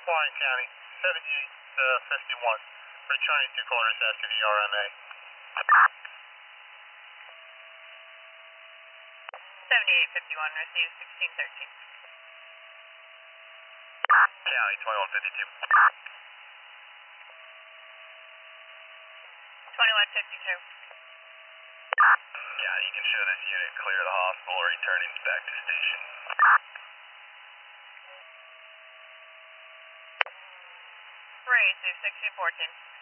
Lyon County, 7851, returning 2 quarters after the RMA. 7851, received 1613. County, 2152. 2152. Yeah, you can show this unit clear the hospital, returning back to station. Received 1614.